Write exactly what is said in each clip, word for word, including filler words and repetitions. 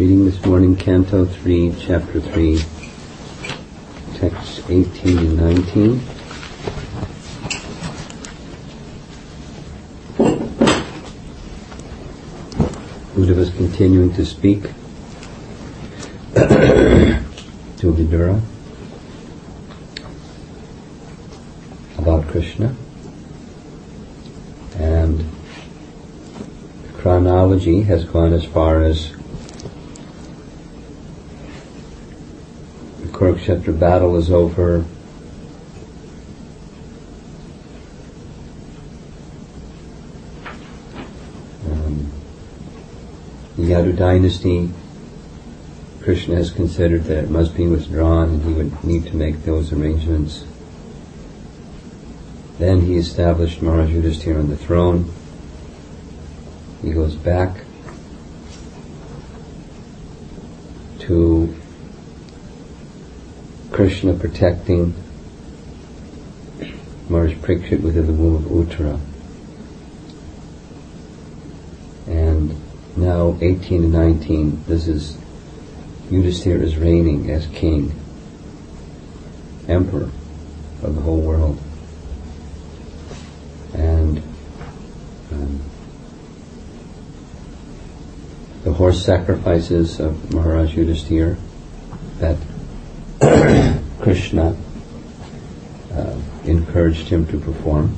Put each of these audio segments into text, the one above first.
Reading this morning, Canto three, Chapter three, texts eighteen and nineteen. Buddha was continuing to speak to Vidura about Krishna, and the chronology has gone as far as the Kurukshetra battle is over, um, the Yadu dynasty, Krishna has considered that it must be withdrawn and he would need to make those arrangements. Then he established Maharaj Yudhisthira on the throne. He goes back to Krishna protecting Maharaj Parikshit within the womb of Uttara. And now eighteen and nineteen, this is Yudhisthira is reigning as king, emperor of the whole world. And um, the horse sacrifices of Maharaj Yudhisthira that Krishna uh, encouraged him to perform.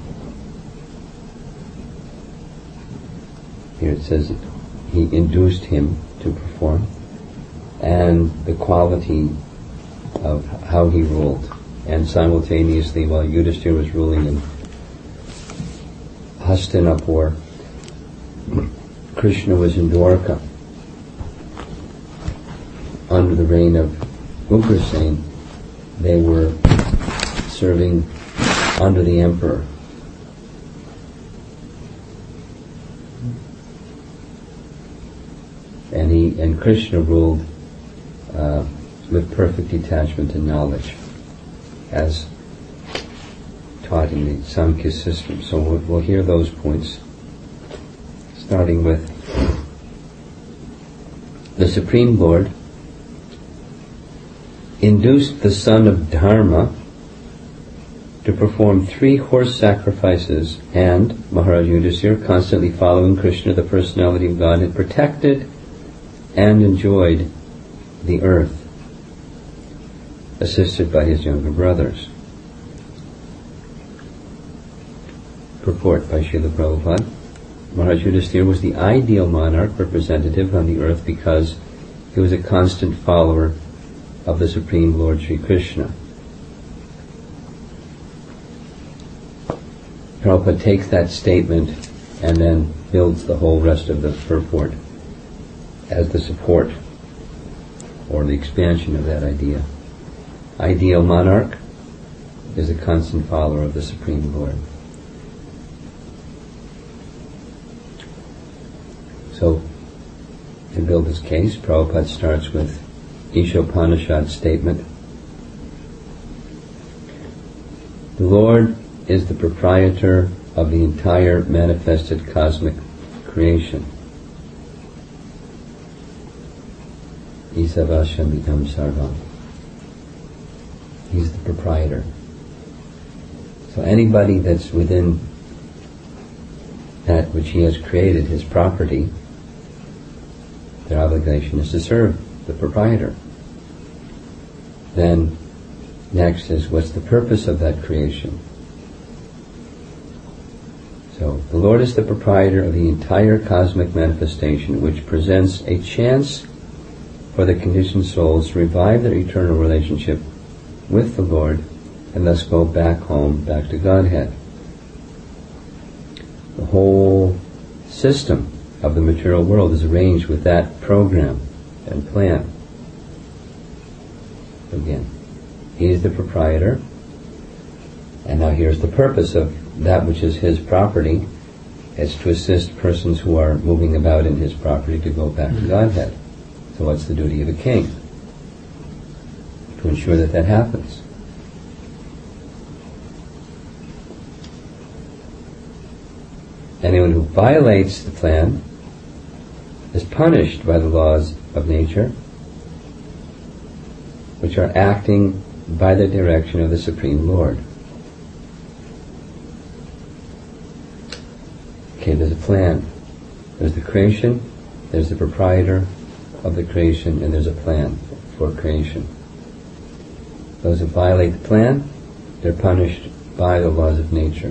Here it says that he induced him to perform, and the quality of how he ruled. And simultaneously, while Yudhisthira was ruling in Hastinapur, Krishna was in Dwarka under the reign of Ugrasen. They were serving under the emperor. And he and Krishna ruled uh, with perfect detachment and knowledge, as taught in the Samkhya system. So we'll, we'll hear those points, starting with the Supreme Lord induced the son of Dharma to perform three horse sacrifices, and Maharaj Yudhisthira, constantly following Krishna, the personality of God, had protected and enjoyed the earth, assisted by his younger brothers. Purport by Srila Prabhupada. Maharaj Yudhisthira was the ideal monarch representative on the earth because he was a constant follower of the Supreme Lord Sri Krishna. Prabhupada takes that statement and then builds the whole rest of the purport as the support or the expansion of that idea. Ideal monarch is a constant follower of the Supreme Lord. So, to build this case, Prabhupada starts with Ishopanishad statement. The Lord is the proprietor of the entire manifested cosmic creation. Isavashamidam sarvam. He's the proprietor. So anybody that's within that which he has created, his property, their obligation is to serve the proprietor. Then, next is, what's the purpose of that creation? So, the Lord is the proprietor of the entire cosmic manifestation, which presents a chance for the conditioned souls to revive their eternal relationship with the Lord and thus go back home, back to Godhead. The whole system of the material world is arranged with that program and plan. Again, he is the proprietor, and now here's the purpose of that which is his property. It's to assist persons who are moving about in his property to go back to Godhead. So what's the duty of a king? To ensure that that happens. Anyone who violates the plan is punished by the laws of nature, which are acting by the direction of the Supreme Lord. Okay, there's a plan. There's the creation, there's the proprietor of the creation, and there's a plan for creation. Those who violate the plan, they're punished by the laws of nature.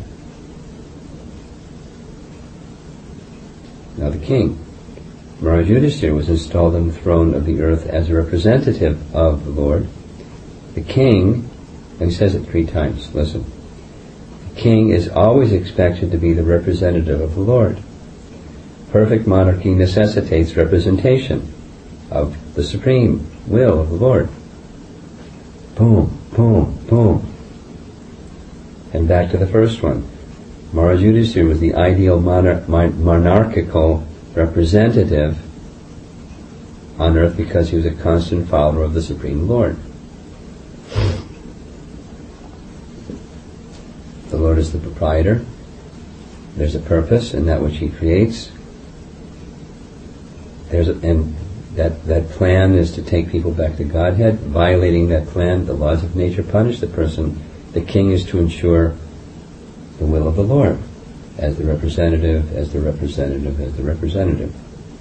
Now the king, Maharaj Yudhisthira, was installed on the throne of the earth as a representative of the Lord. The king, and he says it three times, listen, the king is always expected to be the representative of the Lord. Perfect monarchy necessitates representation of the supreme will of the Lord. Boom, boom, boom. And back to the first one. Maharaj Yudhisthira was the ideal monar- monarchical representative on earth because he was a constant follower of the Supreme Lord. The Lord is the proprietor. There's a purpose in that which He creates. There's a, and that, that plan is to take people back to Godhead. Violating that plan, the laws of nature punish the person. The king is to ensure the will of the Lord as the representative, as the representative, as the representative.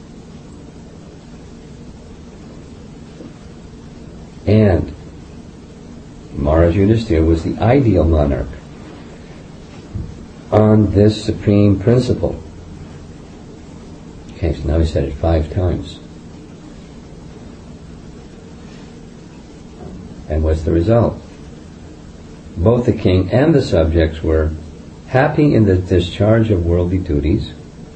And Maharaj Yudhisthira was the ideal monarch on this supreme principle. Okay, so now he said it five times. And what's the result? Both the king and the subjects were happy in the discharge of worldly duties,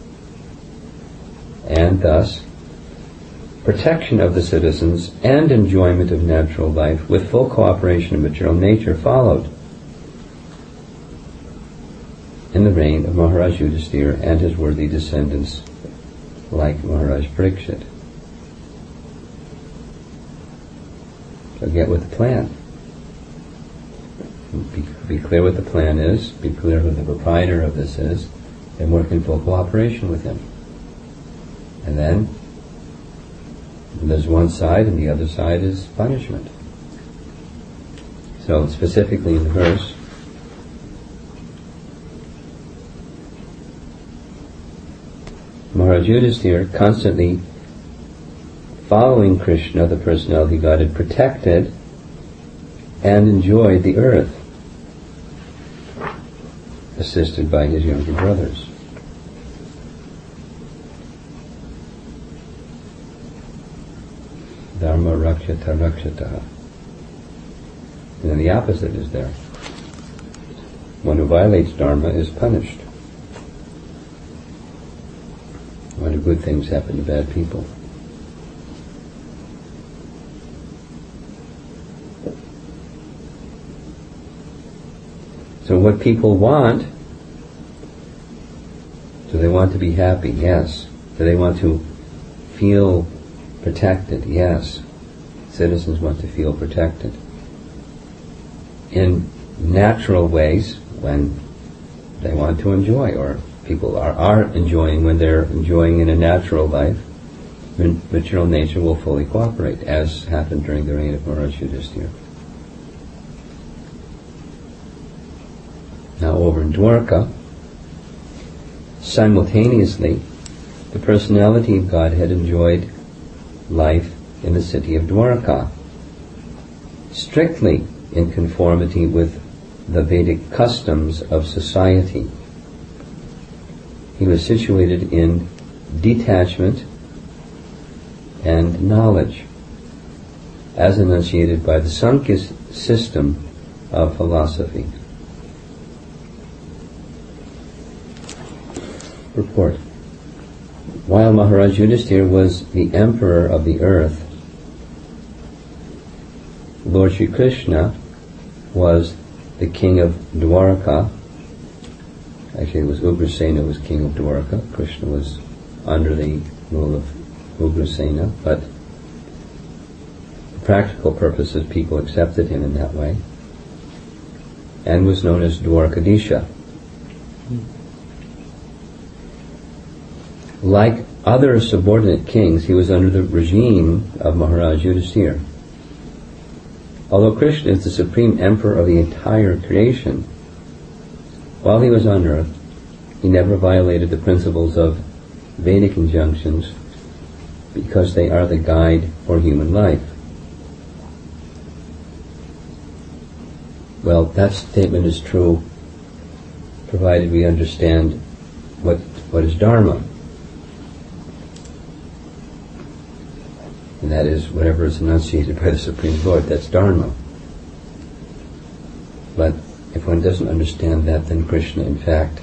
and thus protection of the citizens and enjoyment of natural life with full cooperation of material nature followed in the reign of Maharaj Yudhisthira and his worthy descendants like Maharaj Parikshit. So get with the plan. Be, be clear what the plan is, be clear who the proprietor of this is, and work in full cooperation with him. And then there's one side and the other side is punishment. So specifically in the verse, Maharaj Yudhisthira, constantly following Krishna, the personality Godhead, protected and enjoyed the earth, assisted by his younger brothers. Dharma rakshata rakshataha. And then the opposite is there. One who violates Dharma is punished. Why do good things happen to bad people? So what people want, do they want to be happy? Yes. Do they want to feel protected? Yes. Citizens want to feel protected. In natural ways, when they want to enjoy, or people are, are enjoying when they're enjoying in a natural life, material nature will fully cooperate, as happened during the reign of Maharaj Yudhisthira. Now over in Dwarka, simultaneously, the personality of Godhead enjoyed life in the city of Dwarka, strictly in conformity with the Vedic customs of society. He was situated in detachment and knowledge, as enunciated by the Sankhya system of philosophy. Report. While Maharaj Yudhisthira was the emperor of the earth, Lord Shri Krishna was the king of Dwarka. Actually, it was Ugrasena was king of Dwarka. Krishna was under the rule of Ugrasena, but for practical purposes, people accepted him in that way, and was known as Dwarkadisha. Like other subordinate kings, he was under the regime of Maharaj Yudhisthira. Although Krishna is the supreme emperor of the entire creation, while he was on earth, he never violated the principles of Vedic injunctions because they are the guide for human life. Well, that statement is true provided we understand what what is Dharma. And that is whatever is enunciated by the Supreme Lord, that's Dharma. But if one doesn't understand that, then Krishna, in fact,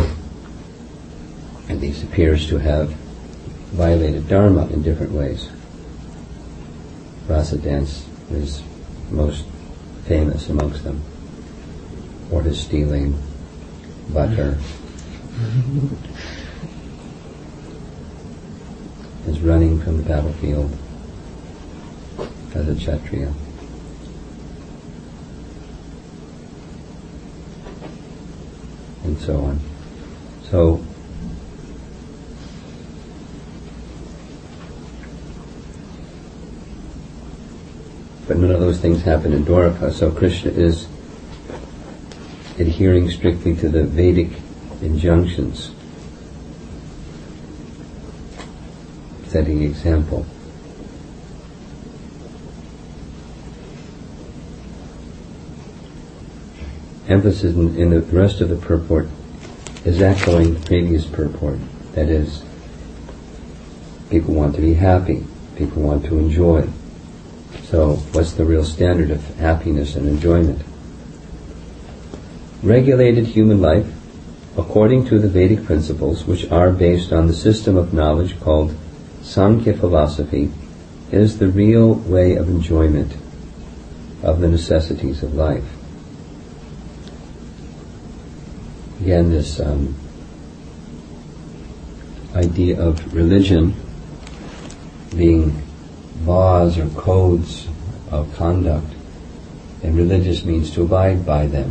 at least appears to have violated Dharma in different ways. Rasa dance is most famous amongst them, or his stealing butter, his running from the battlefield as a Kshatriya. And so on. So, but none of those things happen in Dwaraka, so Krishna is adhering strictly to the Vedic injunctions, setting example. Emphasis in, in the rest of the purport is echoing the previous purport. That is, people want to be happy, people want to enjoy. So, what's the real standard of happiness and enjoyment? Regulated human life, according to the Vedic principles, which are based on the system of knowledge called Sankhya philosophy, is the real way of enjoyment of the necessities of life. Again, this um, idea of religion being laws or codes of conduct, and religious means to abide by them.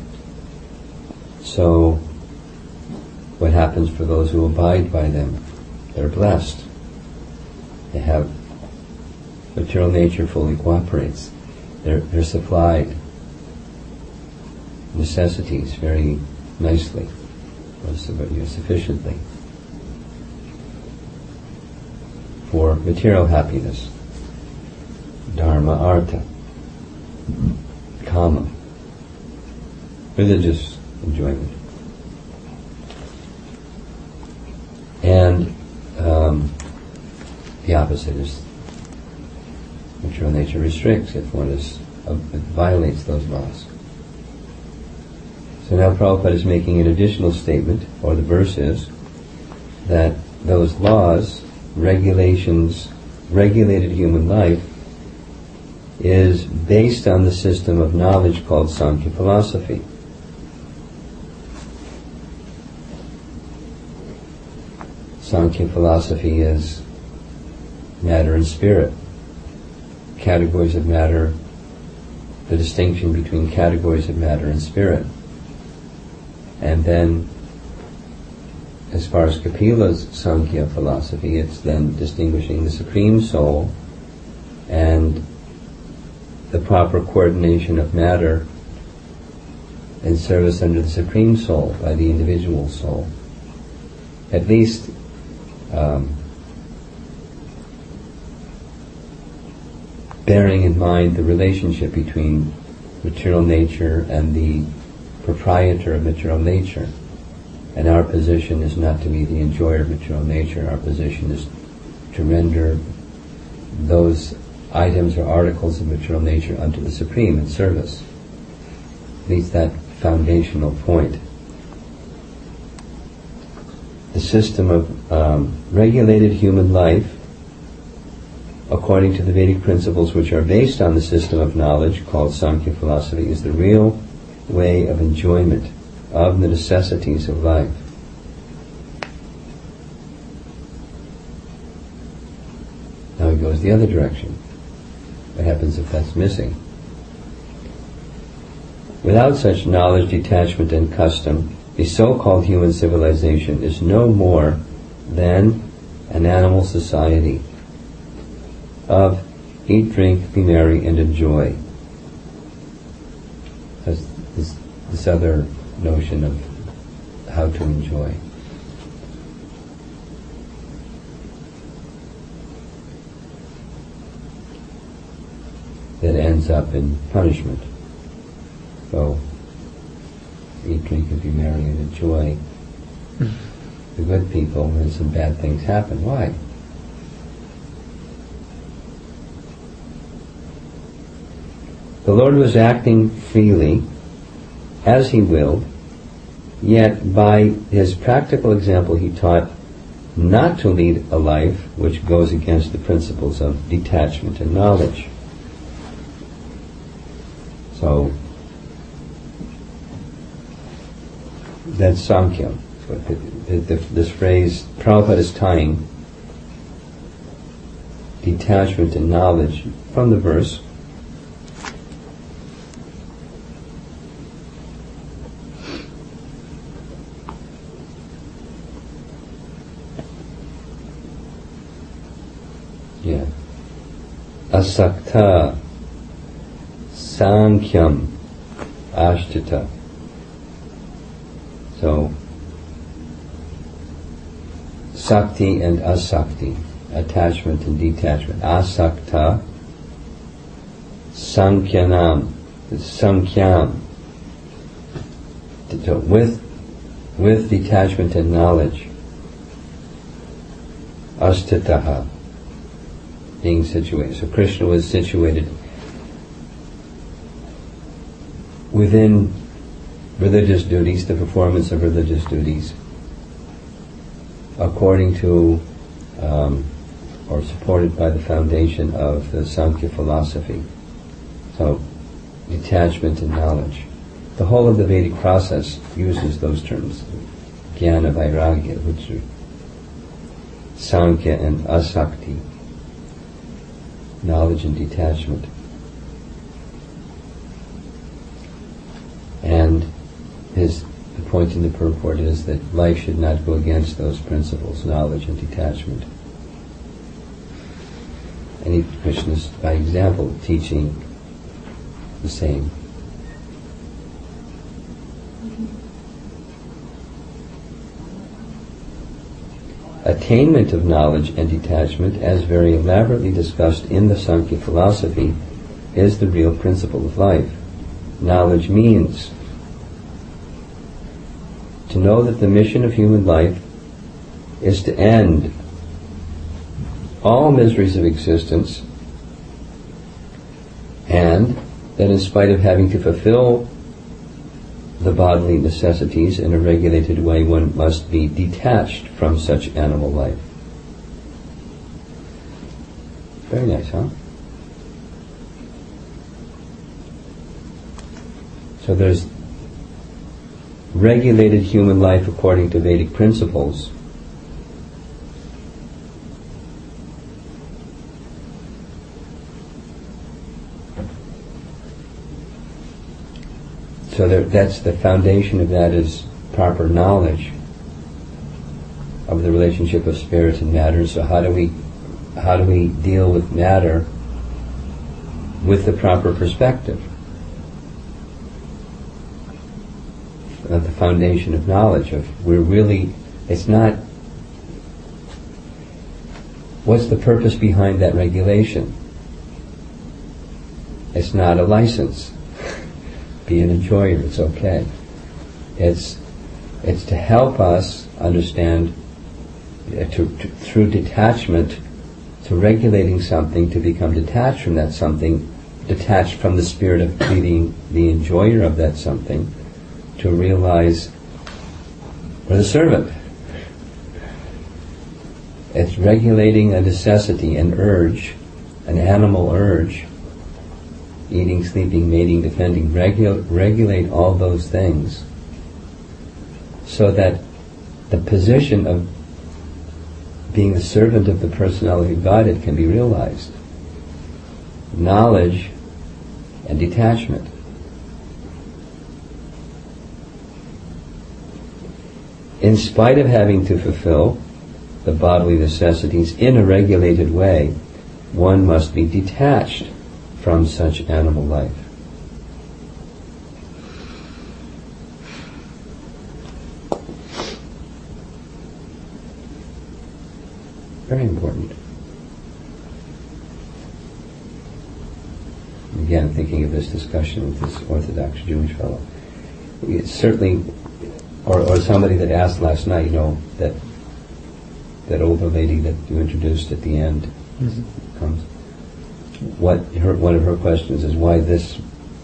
So, what happens for those who abide by them? They're blessed. They have material nature fully cooperates. They're, they're supplied necessities very nicely, or sufficiently, for material happiness. Dharma, artha, kama, religious enjoyment. And um, the opposite is material nature restricts if one is uh, violates those laws. So now Prabhupada is making an additional statement, or the verse is, that those laws, regulations, regulated human life is based on the system of knowledge called Sankhya philosophy. Sankhya philosophy is matter and spirit, categories of matter, the distinction between categories of matter and spirit. And then, as far as Kapila's Sankhya philosophy, it's then distinguishing the Supreme Soul and the proper coordination of matter and service under the Supreme Soul by the individual soul. At least um, bearing in mind the relationship between material nature and the proprietor of material nature. And our position is not to be the enjoyer of material nature. Our position is to render those items or articles of material nature unto the Supreme in service. At least that foundational point. The system of um, regulated human life, according to the Vedic principles which are based on the system of knowledge called Sankhya philosophy, is the real way of enjoyment of the necessities of life. Now he goes the other direction. What happens if that's missing? Without such knowledge, detachment, and custom, the so-called human civilization is no more than an animal society of eat, drink, be merry, and enjoy. That's this, this other notion of how to enjoy. That ends up in punishment. So, eat, drink, and be merry, and enjoy. The good people, and some bad things happen. Why? The Lord was acting freely, as He willed, yet by His practical example He taught not to lead a life which goes against the principles of detachment and knowledge. So, that's Sankhya. So the, the, the, this phrase, Prabhupada is tying detachment and knowledge from the verse. Yeah. Asakta Sankyam Ashtita. So, Sakti and Asakti, attachment and detachment. Asakta Sankhyanam, Sankyam. So with, with detachment and knowledge. Ashtitaha, being situated. So Krishna was situated within religious duties, the performance of religious duties, according to um, or supported by the foundation of the Sankhya philosophy. So, detachment and knowledge. The whole of the Vedic process uses those terms, Jnana, Vairagya, which are Sankhya and Asakti, knowledge and detachment. And his the point in the purport is that life should not go against those principles, knowledge and detachment. And he, Krishna is, by example, teaching the same. Attainment of knowledge and detachment, as very elaborately discussed in the Sankhya philosophy, is the real principle of life. Knowledge means to know that the mission of human life is to end all miseries of existence, and that in spite of having to fulfill the bodily necessities in a regulated way, one must be detached from such animal life. Very nice, huh? So there's regulated human life according to Vedic principles. So there, that's the foundation of that is proper knowledge of the relationship of spirit and matter. So how do we how do we deal with matter with the proper perspective? At the foundation of knowledge of we're really it's not what's the purpose behind that regulation? It's not a license. Be an enjoyer, it's okay. It's it's to help us understand uh, to, to, through detachment to regulating something to become detached from that something, detached from the spirit of being the enjoyer of that something, to realize we're the servant. It's regulating a necessity, an urge, an animal urge, eating, sleeping, mating, defending, regu- regulate all those things so that the position of being the servant of the personality of Godhead can be realized. Knowledge and detachment. In spite of having to fulfill the bodily necessities in a regulated way, one must be detached from such animal life. Very important. Again, thinking of this discussion with this Orthodox Jewish fellow. It's certainly, or, or somebody that asked last night, you know, that that older lady that you introduced at the end mm-hmm. comes. What her one of her questions is, why this?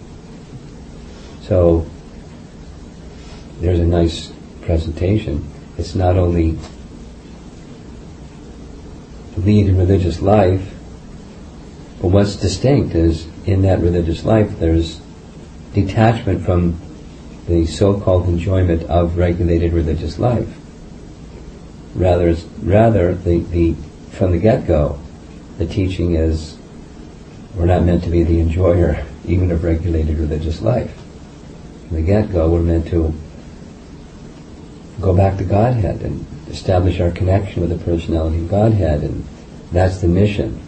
So there's a nice presentation. It's not only lead a religious life, but what's distinct is in that religious life there's detachment from the so-called enjoyment of regulated religious life. Rather, rather the, the from the get-go, the teaching is we're not meant to be the enjoyer even of regulated religious life. From the get-go, we're meant to go back to Godhead and establish our connection with the personality of Godhead, and that's the mission.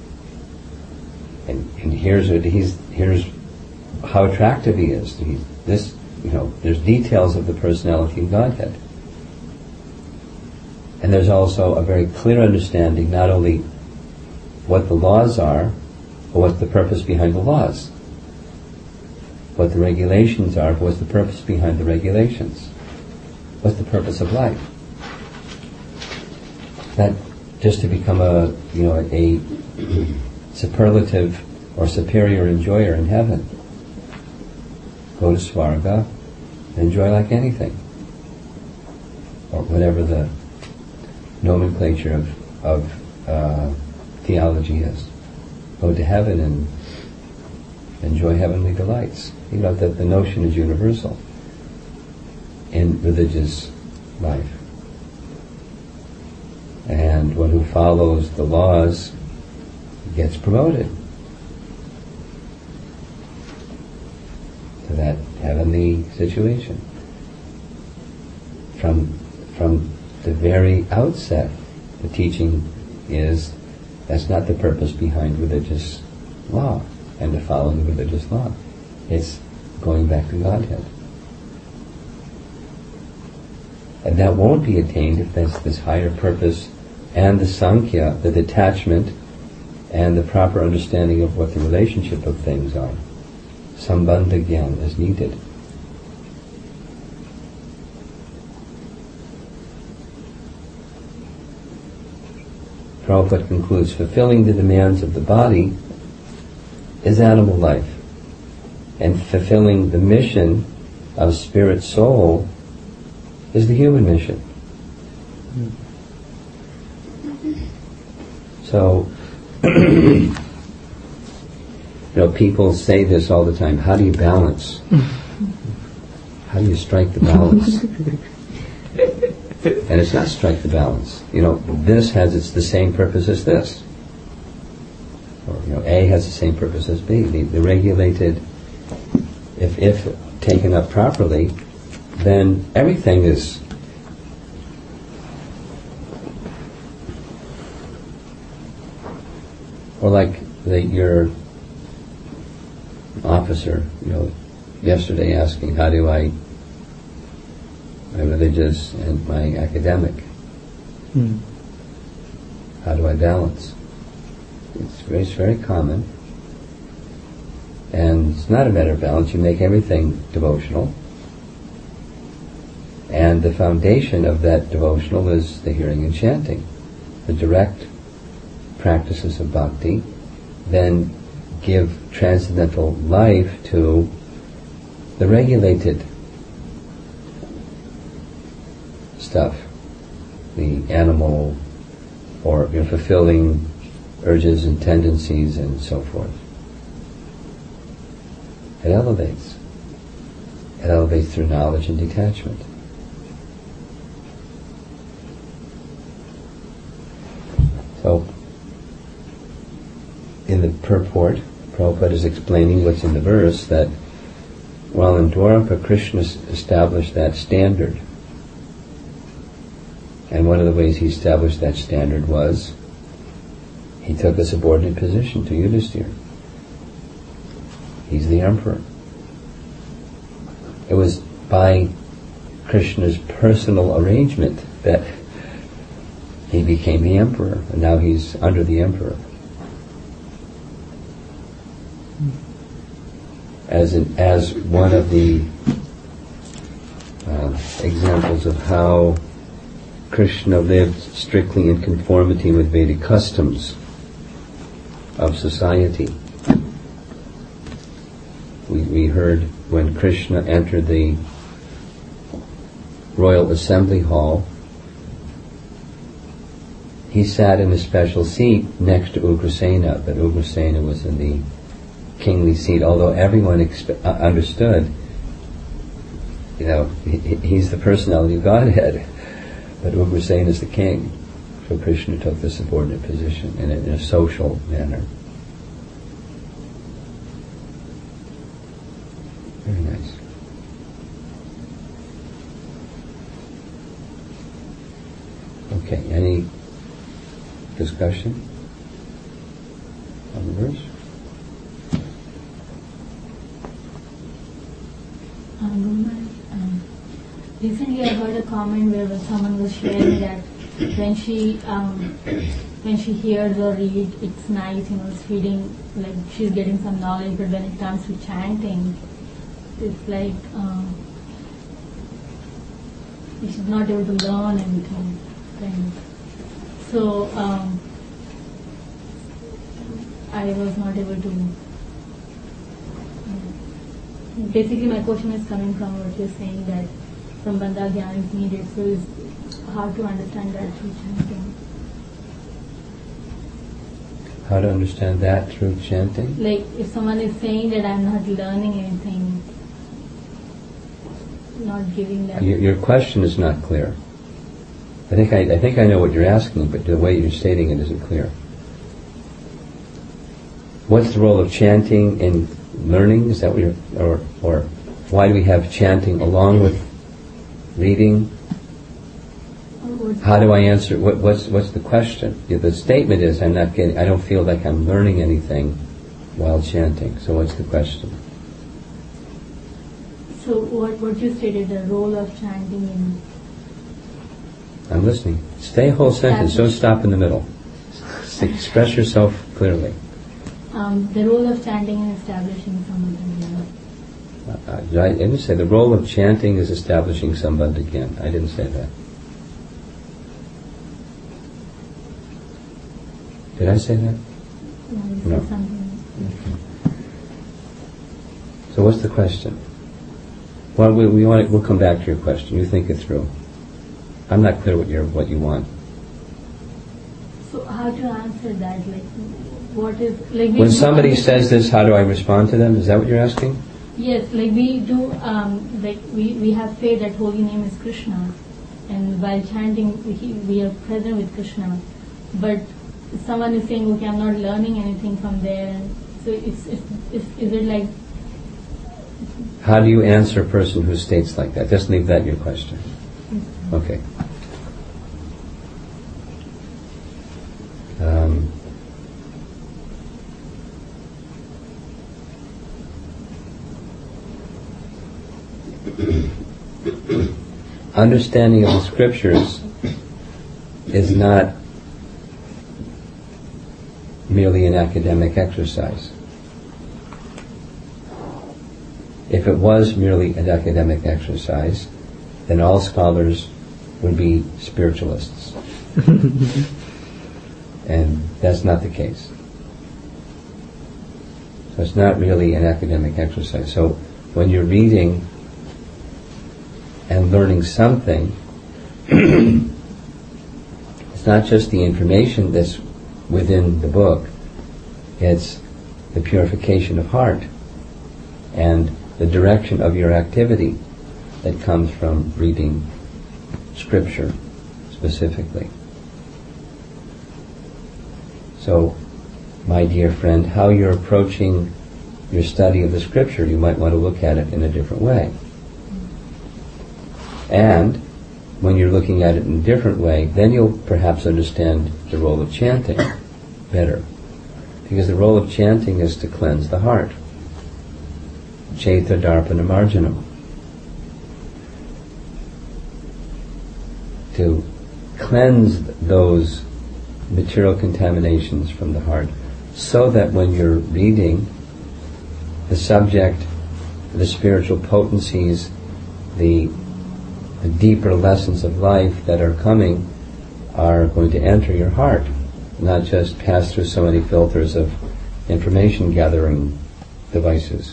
And, and here's what he's here's how attractive he is. He's this, you know, there's details of the personality of Godhead. And there's also a very clear understanding not only what the laws are, but what's the purpose behind the laws. What the regulations are, but what's the purpose behind the regulations. What's the purpose of life? Not just to become a, you know, a superlative or superior enjoyer in heaven. Go to Svarga and enjoy like anything. Or whatever the nomenclature of, of uh, theology is. Go to heaven and enjoy heavenly delights. You know, that the notion is universal in religious life. And one who follows the laws gets promoted to that heavenly situation. From from the very outset, the teaching is that's not the purpose behind religious law and to follow the religious law. It's going back to Godhead. And that won't be attained if there's this higher purpose and the Sankhya, the detachment, and the proper understanding of what the relationship of things are. Sambandha Gyan is needed. Prabhupada concludes, fulfilling the demands of the body is animal life, and fulfilling the mission of spirit soul is the human mission. Mm. So, you know, people say this all the time, how do you balance? How do you strike the balance? And it's not strike the balance. You know, this has it's the same purpose as this. Or, you know, A has the same purpose as B. The, the regulated, if, if taken up properly, then everything is or like the, your officer, you know, yesterday asking, how do I, my religious and my academic, hmm. how do I balance? It's very, it's very common. And it's not a matter of balance. You make everything devotional. And the foundation of that devotional is the hearing and chanting. The direct practices of bhakti then give transcendental life to the regulated stuff, the animal, or you know, fulfilling urges and tendencies and so forth. It elevates. It elevates through knowledge and detachment. So, in the purport, Prabhupada is explaining what's in the verse, that while in Dwaraka Krishna established that standard And one of the ways he established that standard was he took a subordinate position to Yudhisthira. He's the emperor. It was by Krishna's personal arrangement that he became the emperor, and now he's under the emperor. As in, as one of the uh, examples of how Krishna lived strictly in conformity with Vedic customs of society. We, we heard when Krishna entered the royal assembly hall, he sat in a special seat next to Ugrasena, but Ugrasena was in the kingly seat, although everyone expe- uh, understood, you know, he, he's the personality of Godhead, but Ugrasena is the king. So Krishna took the subordinate position in a, in a social manner. Very nice. Okay, any discussion on the verse? Um, um, recently I heard a comment where someone was sharing that when she um, when she hears or reads, it's nice, you know, it's feeling like she's getting some knowledge, but when it comes to chanting, it's like um, she's not able to learn anything. Kind of. So um, I was not able to. Um, basically, my question is coming from what you're saying, that Sambandha Gyan is needed, so it's hard to understand that through chanting. How to understand that through chanting? Like if someone is saying that I'm not learning anything, not giving that. Your, your question is not clear. I think I, I think I know what you're asking, but the way you're stating it isn't clear. What's the role of chanting in learning? Is that what you're, or or why do we have chanting along with reading? How do I answer? What, what's what's the question? Yeah, the statement is I'm not getting. I don't feel like I'm learning anything while chanting. So what's the question? So what what you stated, the role of chanting in. I'm listening. Stay a whole sentence. Don't stop in the middle. Express yourself clearly. Um, the role of chanting in establishing Sambandha Gyan. Uh, I didn't say the role of chanting is establishing Sambandha Gyan. I didn't say that. Did I say that? No. No. Okay. So what's the question? Well, we, we want to, we'll come back to your question. You think it through. I'm not clear what you what you want. So how to answer that? Like, what is like? We When somebody says this, how do I respond to them? Is that what you're asking? Yes, like we do. Um, like we, we have faith that holy name is Krishna, and while chanting, we, we are present with Krishna. But someone is saying, "Okay, I'm not learning anything from there." And so it's, it's, it's is it like? How do you answer a person who states like that? Just leave that your question. Okay. Um, understanding of the scriptures is not merely an academic exercise. If it was merely an academic exercise, then all scholars would be spiritualists. And that's not the case. So it's not really an academic exercise. So when you're reading and learning something, it's not just the information that's within the book, it's the purification of heart and the direction of your activity that comes from reading scripture specifically. So, my dear friend, how you're approaching your study of the scripture, you might want to look at it in a different way. And when you're looking at it in a different way, then you'll perhaps understand the role of chanting better. Because the role of chanting is to cleanse the heart. Chaita Darpana Marjanam. To cleanse those material contaminations from the heart, so that when you're reading, the subject, the spiritual potencies, the, the deeper lessons of life that are coming are going to enter your heart, not just pass through so many filters of information gathering devices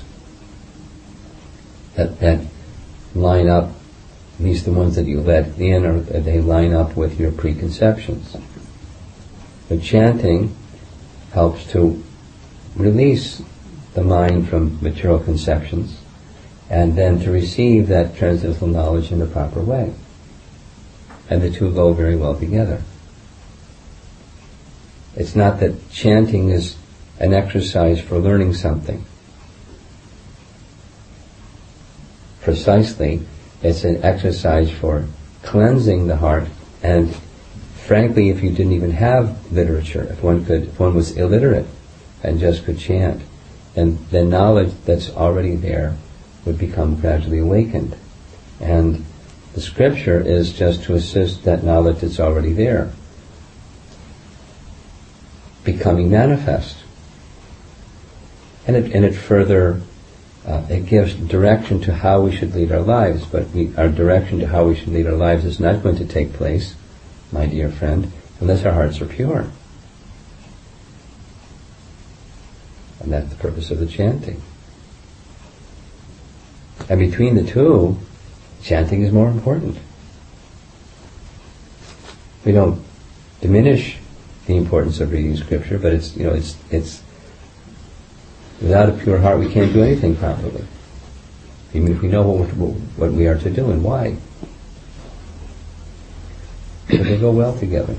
that, that line up, at least the ones that you let in, or they line up with your preconceptions. But chanting helps to release the mind from material conceptions and then to receive that transcendental knowledge in the proper way. And the two go very well together. It's not that chanting is an exercise for learning something. Precisely, it's an exercise for cleansing the heart. And frankly, if you didn't even have literature, if one could, if one was illiterate and just could chant, then the knowledge that's already there would become gradually awakened. And the scripture is just to assist that knowledge that's already there becoming manifest. And it, and it further, uh, it gives direction to how we should lead our lives, but we, our direction to how we should lead our lives is not going to take place, my dear friend, unless our hearts are pure. And that's the purpose of the chanting. And between the two, chanting is more important. We don't diminish the importance of reading scripture, but it's, you know, it's, it's, without a pure heart we can't do anything properly. Even if we know what, what we are to do and why. So they go well together.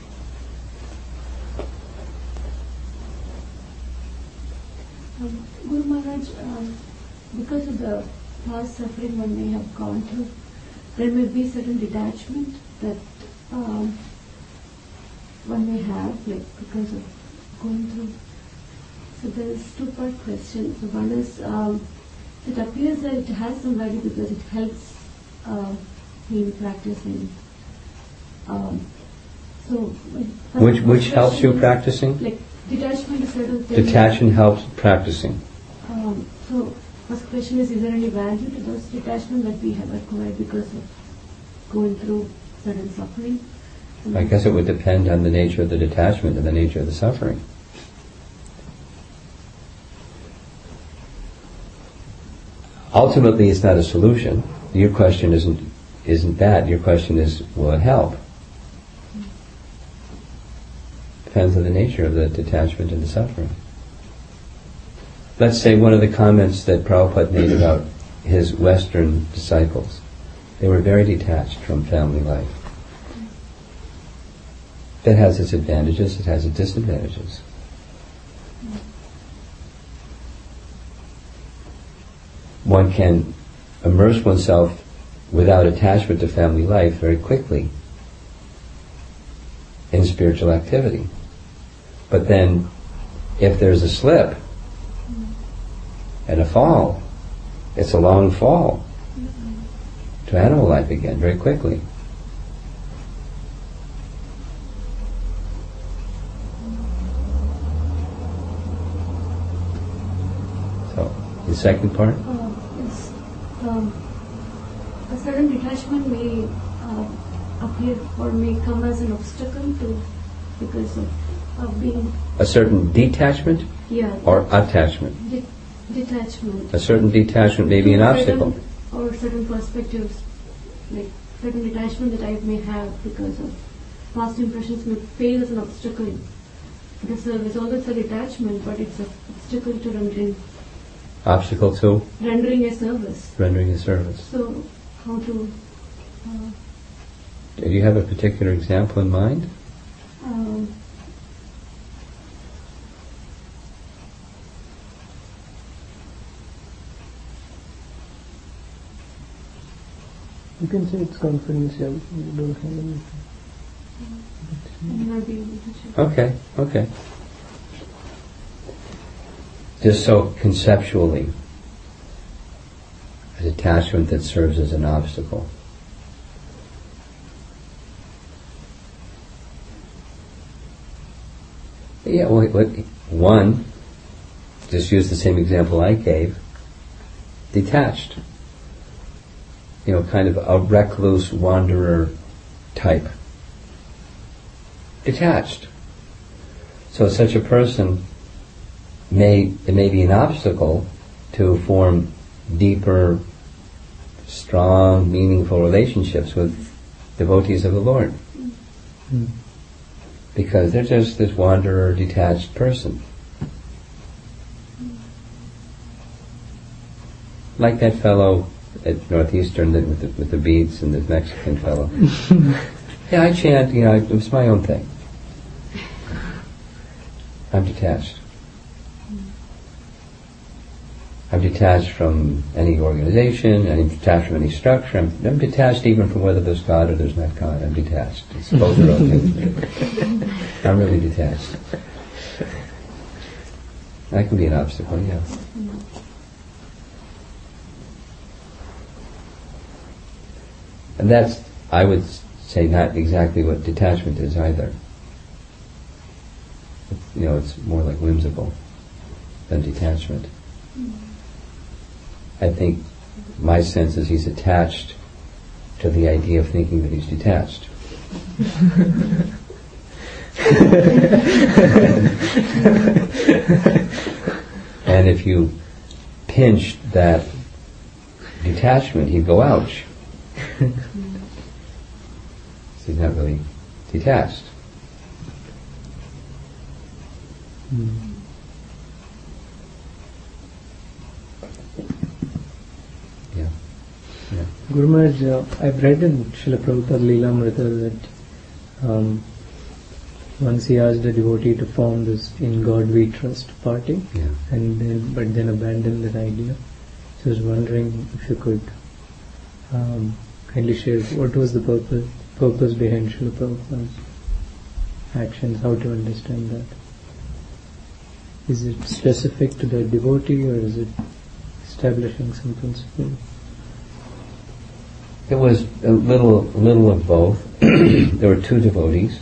Um, Guru Maharaj, um, because of the past suffering one may have gone through, there may be certain detachment that um, one may have, like because of going through. So there is two-part question. So one is, um, it appears that it has some value because it helps uh, me in practicing. Um, so which which helps you practicing? Like detachment is certain things. Detachment helps practicing. Um, so first question is, is there any value to those detachment that we have acquired because of going through certain suffering? And I guess it would depend on the nature of the detachment and the nature of the suffering. Ultimately, it's not a solution. Your question isn't isn't that. Your question is, will it help? Depends on the nature of the detachment and the suffering. Let's say one of the comments that Prabhupada made about his Western disciples, they were very detached from family life. That has its advantages, it has its disadvantages. One can immerse oneself without attachment to family life very quickly in spiritual activity. But then, if there's a slip and a fall, it's a long fall to animal life again very quickly. So, the second part? Uh, yes. Um, a certain detachment may uh, appear or may come as an obstacle to because of, of being A certain detachment yeah or attachment? de- detachment. A certain detachment may be an Certain- obstacle. or certain perspectives, like certain detachment that I may have because of past impressions may fail as an obstacle to the service. Although it's a detachment, but it's an obstacle to rendering Obstacle to rendering a service. rendering a service. So how to uh, Do you have a particular example in mind? um, You can say it's confidential. You don't have anything. I'm not able to share. Okay, okay. Just so conceptually, a detachment that serves as an obstacle. Yeah, well, what, one, just use the same example I gave, detached. You know, kind of a recluse wanderer type. Detached. So such a person may, it may be an obstacle to form deeper, strong, meaningful relationships with devotees of the Lord. Mm. Because they're just this wanderer, detached person. Like that fellow at Northeastern that with the, with the beads and the Mexican fellow. Yeah, I chant, you know, it's my own thing. I'm detached. I'm detached from any organization, I'm detached from any structure, I'm, I'm detached even from whether there's God or there's not God. I'm detached. It's both are okay. I'm really detached. That can be an obstacle, yeah. And that's, I would say, not exactly what detachment is either. You know, it's more like whimsical than detachment. I think my sense is he's attached to the idea of thinking that he's detached. And if you pinched that detachment, he'd go, ouch. So he's not really detached. Mm. Yeah. Yeah. Guru Maharaj, uh, I've read in Srila Prabhupada Leelamrita that um, once he asked a devotee to form this In God We Trust party, Yeah. and then but then abandoned that idea. So I was wondering if you could um, kindly share what was the purpose purpose behind Srila Prabhupada's actions, how to understand that. Is it specific to the devotee or is it establishing some principle? It was a little, little of both. There were two devotees,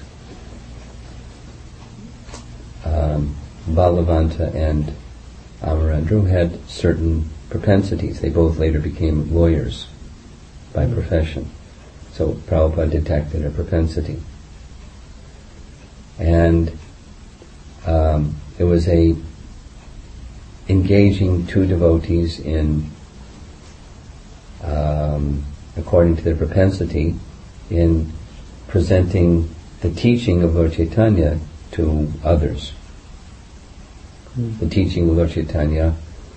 um, Balavanta and Amarendra, who had certain propensities. They both later became lawyers by mm-hmm. profession. So Prabhupada detected a propensity. And um, it was a engaging two devotees in um, according to their propensity, in presenting the teaching of Lord Chaitanya to others. Mm. The teaching of Lord Chaitanya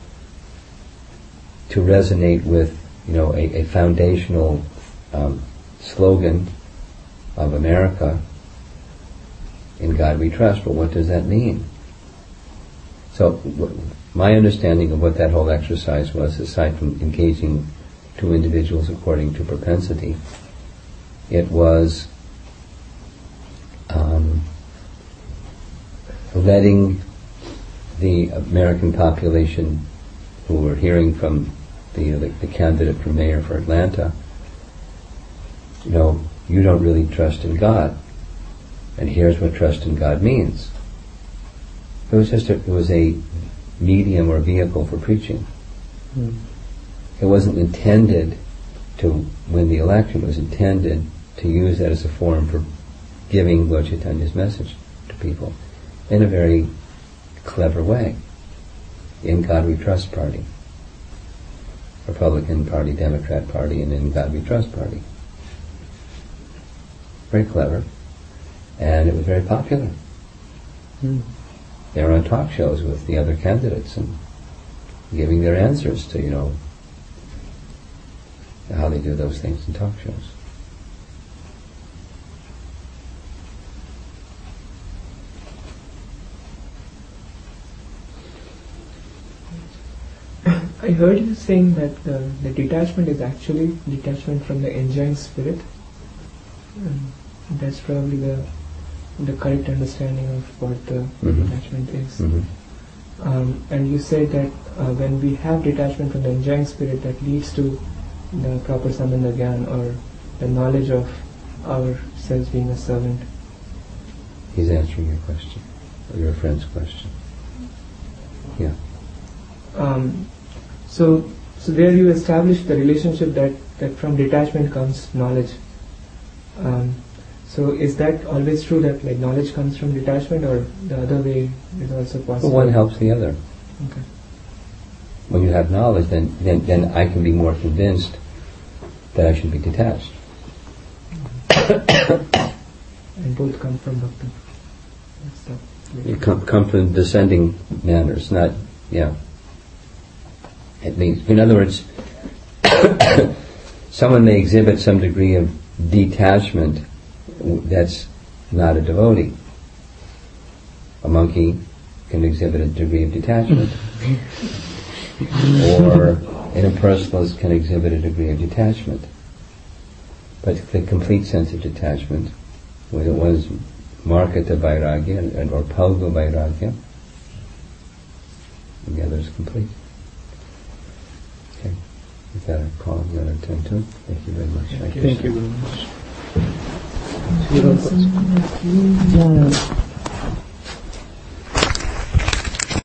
to resonate with, you know, a, a foundational um, slogan of America, in God we trust. But what does that mean? So, w- my understanding of what that whole exercise was, aside from engaging two individuals according to propensity, it was um, letting the American population who were hearing from the, the, the candidate for mayor for Atlanta, you know, you don't really trust in God, and here's what trust in God means. It was just a, it was a medium or vehicle for preaching. Mm. It wasn't intended to win the election. It was intended to use that as a forum for giving Lord Chaitanya's message to people in a very clever way. In God We Trust party. Republican Party, Democrat Party, and In God We Trust party. Very clever. And it was very popular. Mm. They were on talk shows with the other candidates and giving their answers to, you know, how they do those things in talk shows. I heard you saying that the, the detachment is actually detachment from the enjoying spirit. Um, that's probably the the correct understanding of what the Mhm. detachment is. Mhm. Um, and you said that uh, when we have detachment from the enjoying spirit, that leads to the proper sambandha gyan, or the knowledge of ourselves being a servant. He's answering your question, or your friend's question. Yeah. Um, so, so there you establish the relationship that, that from detachment comes knowledge. Um, so is that always true, that like knowledge comes from detachment, or the other way is also possible? Well, one helps the other. Okay. When you have knowledge, then, then then I can be more convinced that I should be detached. And both come from bhakti. That's the You come, come from descending manners, not, yeah. It means, in other words, someone may exhibit some degree of detachment that's not a devotee. A monkey can exhibit a degree of detachment. Or an impersonalist can exhibit a degree of detachment. But the complete sense of detachment, when it was Markata Vairagya or Palgo Vairagya, the other is complete. Okay. With that, I call it another ten to. Thank you very much. Thank you very much.